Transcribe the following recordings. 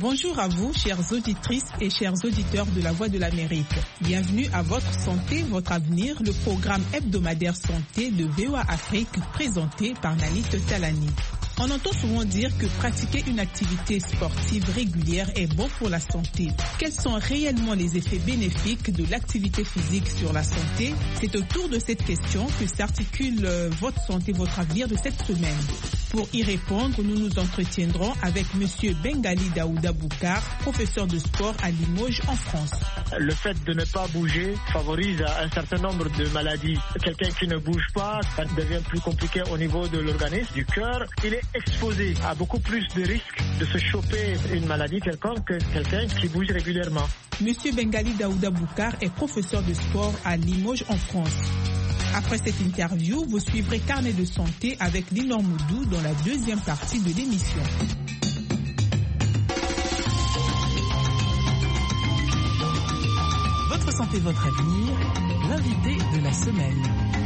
Bonjour à vous, chères auditrices et chers auditeurs de La Voix de l'Amérique. Bienvenue à Votre Santé, Votre Avenir, le programme hebdomadaire santé de VOA Afrique présenté par Nanit Talani. On entend souvent dire que pratiquer une activité sportive régulière est bon pour la santé. Quels sont réellement les effets bénéfiques de l'activité physique sur la santé? C'est autour de cette question que s'articule Votre Santé, Votre Avenir de cette semaine. Pour y répondre, nous nous entretiendrons avec M. Bengali Daouda Boukar, professeur de sport à Limoges en France. Le fait de ne pas bouger favorise un certain nombre de maladies. Quelqu'un qui ne bouge pas, ça devient plus compliqué au niveau de l'organisme, du cœur. Il est exposé à beaucoup plus de risques de se choper une maladie quelconque que quelqu'un qui bouge régulièrement. M. Bengali Daouda Boukar est professeur de sport à Limoges en France. Après cette interview, vous suivrez Carnet de santé avec Linor Moudou dans la deuxième partie de l'émission. Votre santé, votre avenir, l'invité de la semaine.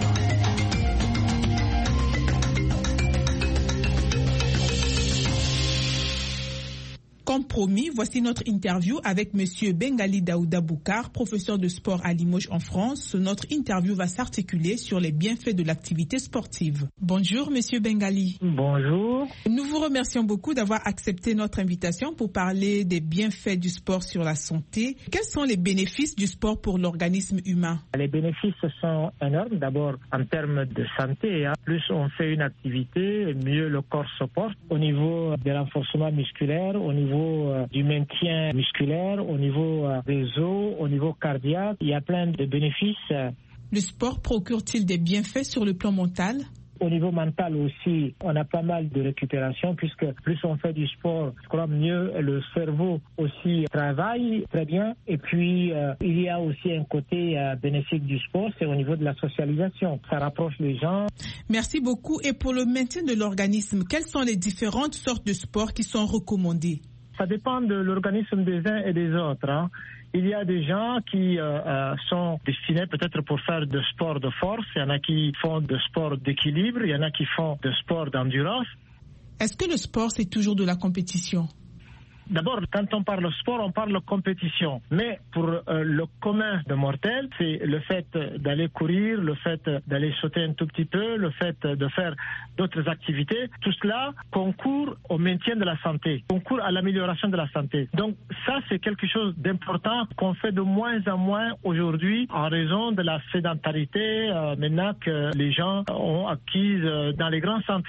Comme promis, voici notre interview avec M. Bengali Daouda Boukar, professeur de sport à Limoges en France. Notre interview va s'articuler sur les bienfaits de l'activité sportive. Bonjour M. Bengali. Bonjour. Nous vous remercions beaucoup d'avoir accepté notre invitation pour parler des bienfaits du sport sur la santé. Quels sont les bénéfices du sport pour l'organisme humain? Les bénéfices sont énormes. D'abord, en termes de santé, plus on fait une activité, mieux le corps se porte. Au niveau de renforcement musculaire, au niveau du maintien musculaire, au niveau des os, au niveau cardiaque, il y a plein de bénéfices. Le sport procure-t-il des bienfaits sur le plan mental? Au niveau mental aussi, on a pas mal de récupération puisque plus on fait du sport, je crois mieux le cerveau aussi travaille très bien. Et puis, il y a aussi un côté bénéfique du sport, c'est au niveau de la socialisation. Ça rapproche les gens. Merci beaucoup. Et pour le maintien de l'organisme, quelles sont les différentes sortes de sports qui sont recommandés? Ça dépend de l'organisme des uns et des autres. Il y a des gens qui sont destinés peut-être pour faire de sport de force. Il y en a qui font de sport d'équilibre. Il y en a qui font de sport d'endurance. Est-ce que le sport, c'est toujours de la compétition? D'abord, quand on parle sport, on parle compétition. Mais pour le commun de mortels, c'est le fait d'aller courir, le fait d'aller sauter un tout petit peu, le fait de faire d'autres activités. Tout cela concourt au maintien de la santé, concourt à l'amélioration de la santé. Donc ça, c'est quelque chose d'important qu'on fait de moins en moins aujourd'hui en raison de la sédentarité maintenant que les gens ont acquise dans les grands centres.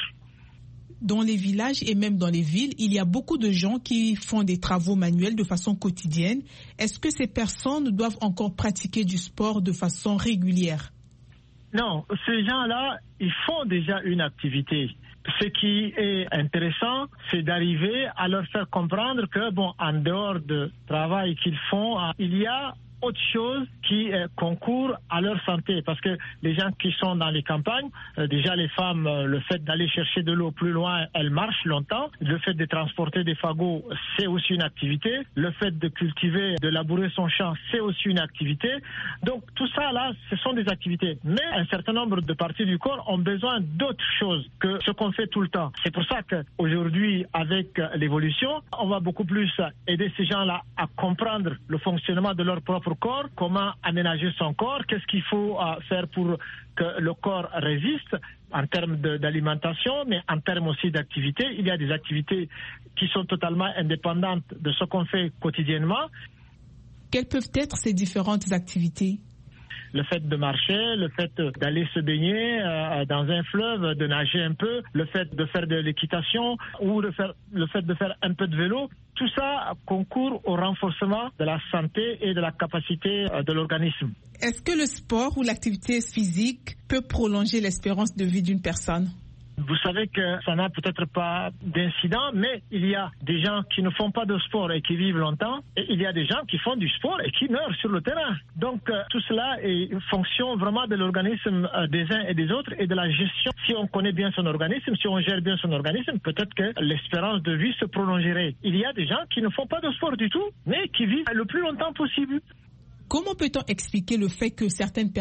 Dans les villages et même dans les villes, il y a beaucoup de gens qui font des travaux manuels de façon quotidienne. Est-ce que ces personnes doivent encore pratiquer du sport de façon régulière? Non, ces gens-là, ils font déjà une activité. Ce qui est intéressant, c'est d'arriver à leur faire comprendre que, en dehors du travail qu'ils font, il y a autre chose qui concourt à leur santé. Parce que les gens qui sont dans les campagnes, déjà les femmes, le fait d'aller chercher de l'eau plus loin, elles marchent longtemps. Le fait de transporter des fagots, c'est aussi une activité. Le fait de cultiver, de labourer son champ, c'est aussi une activité. Donc tout ça là, ce sont des activités. Mais un certain nombre de parties du corps ont besoin d'autres choses que ce qu'on fait tout le temps. C'est pour ça qu'aujourd'hui, avec l'évolution, on va beaucoup plus aider ces gens-là à comprendre le fonctionnement de leur propre corps, comment aménager son corps, qu'est-ce qu'il faut faire pour que le corps résiste en termes d'alimentation, mais en termes aussi d'activité. Il y a des activités qui sont totalement indépendantes de ce qu'on fait quotidiennement. Quelles peuvent être ces différentes activités? Le fait de marcher, le fait d'aller se baigner dans un fleuve, de nager un peu, le fait de faire de l'équitation ou le fait de faire un peu de vélo, tout ça concourt au renforcement de la santé et de la capacité de l'organisme. Est-ce que le sport ou l'activité physique peut prolonger l'espérance de vie d'une personne? Vous savez que ça n'a peut-être pas d'incident, mais il y a des gens qui ne font pas de sport et qui vivent longtemps, et il y a des gens qui font du sport et qui meurent sur le terrain. Donc tout cela est fonction vraiment de l'organisme des uns et des autres et de la gestion. Si on connaît bien son organisme, si on gère bien son organisme, peut-être que l'espérance de vie se prolongerait. Il y a des gens qui ne font pas de sport du tout, mais qui vivent le plus longtemps possible. Comment peut-on expliquer le fait que certaines personnes